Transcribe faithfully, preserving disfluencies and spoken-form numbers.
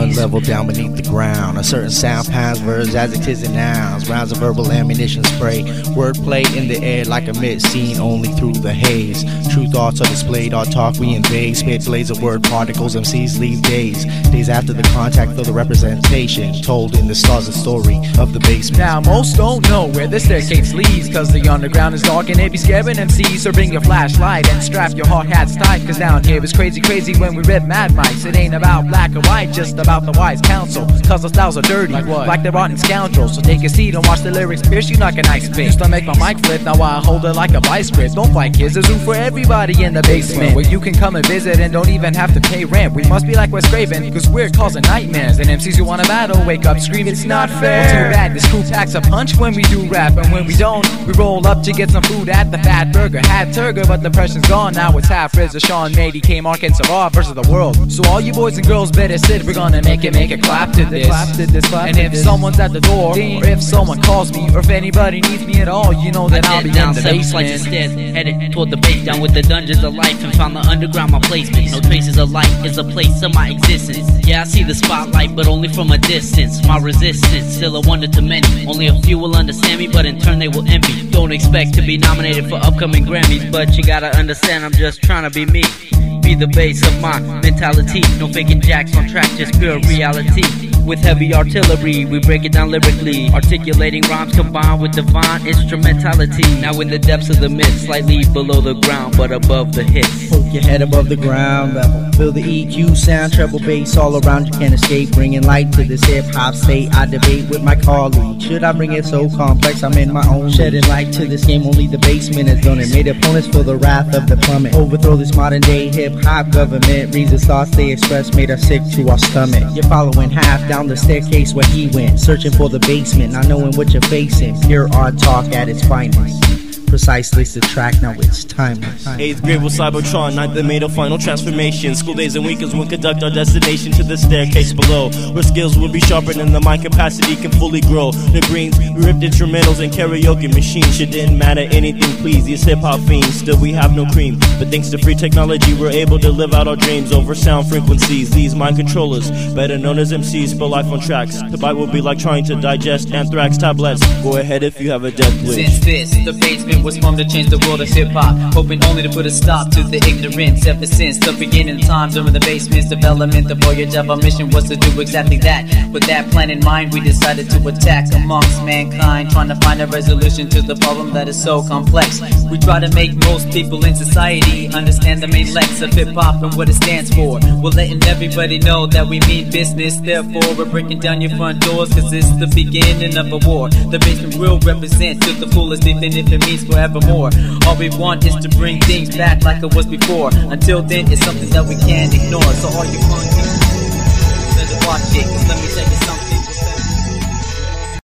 one level down beneath the ground. A certain sound pounds, verbs, adjectives, and nouns. Rounds of verbal ammunition spray. Wordplay in the air like a mid seen only through the haze. True thoughts are displayed, our talk we invade. Spit blades of word particles, M Cs leave days. Days after the contact of the representation. Told in the stars the story of the basement. Now most don't know where the staircase leads, cause the underground is dark and it be scaring M Cs. So bring your flashlight and strap your hard hats tight, cause down here it's crazy crazy when we rip mad mics. It ain't about black or white, just about the wise counsel. Cause the styles are dirty, like, what? Like they're rotten scoundrels. So take a seat and watch the lyrics pierce you like a nice spit. Used to make my mic flip, now I hold it like a vice grip. Don't fight kids, there's room for everybody in the basement, where you can come and visit and don't even have to pay rent. We must be like Wes Craven, cause we're causing nightmares. And M Cs who wanna battle wake up scream it's not fair. Well, too bad, this crew packs a punch when we do rap. And when we don't, we roll up to get some food at the Fat Burger. Had Turger, but the pressure's gone. Now it's half Rizza, Sean, Mady, K-Mark, and Sarah versus the world. So all you boys and girls better sit. We're gonna make it, make it clap to this. And if someone's at the door, or if someone calls me, or if anybody needs me at all, you know that I'll be in the basement. Of stairs, headed toward the base, down with the dungeons of life, and found the underground my placement. No traces of light is a place of my existence. Yeah, I see the spotlight, but only from a distance. My resistance, still a wonder to many. Only a few will understand me, but in turn they will envy. Don't expect to be nominated for upcoming Grammys, but you gotta understand I'm just trying to be me. Be the base of my mentality. No faking jacks on track, just pure reality. With heavy artillery, we break it down lyrically, articulating rhymes combined with divine instrumentality. Now in the depths of the mist, slightly below the ground, but above the hits. Poke your head above the ground level. Feel the E Q sound, treble bass all around. You can't escape, bringing light to this hip-hop state. I debate with my colleague, should I bring it so complex? I'm in my own. Shedding light to this game, only the basement has done it. Made opponents feel the wrath of the plummet. Overthrow this modern day hip-hop government. Reasons thoughts they express made us sick to our stomach. You're following half down the staircase where he went, searching for the basement, not knowing what you're facing. Pure art talk at its finest. Precisely the track, now it's timeless. Eighth grade was Cybertron, ninth that made a final transformation. School days and weekends will conduct our destination to the staircase below, where skills will be sharpened and the mind capacity can fully grow. The greens, we ripped instrumentals and karaoke machines. Shit didn't matter, anything please, these hip-hop fiends. Still we have no cream, but thanks to free technology we're able to live out our dreams over sound frequencies. These mind controllers, better known as M Cs, spell life on tracks. The bite will be like trying to digest anthrax tablets. Go ahead if you have a death wish. Since this, the basement was formed to change the world of hip-hop, hoping only to put a stop to the ignorance. Ever since the beginning of time, during the basement's development, the voyage of our mission was to do exactly that. With that plan in mind, we decided to attack amongst mankind, trying to find a resolution to the problem that is so complex. We try to make most people in society understand the main lex of hip-hop and what it stands for. We're letting everybody know that we mean business, therefore we're breaking down your front doors, cause it's the beginning of a war. The basement will represent to the fullest, even if it means forevermore. All we want is to bring things back like it was before. Until then, it's something that we can't ignore. So all you punk people, better watch it, cause let me tell you something.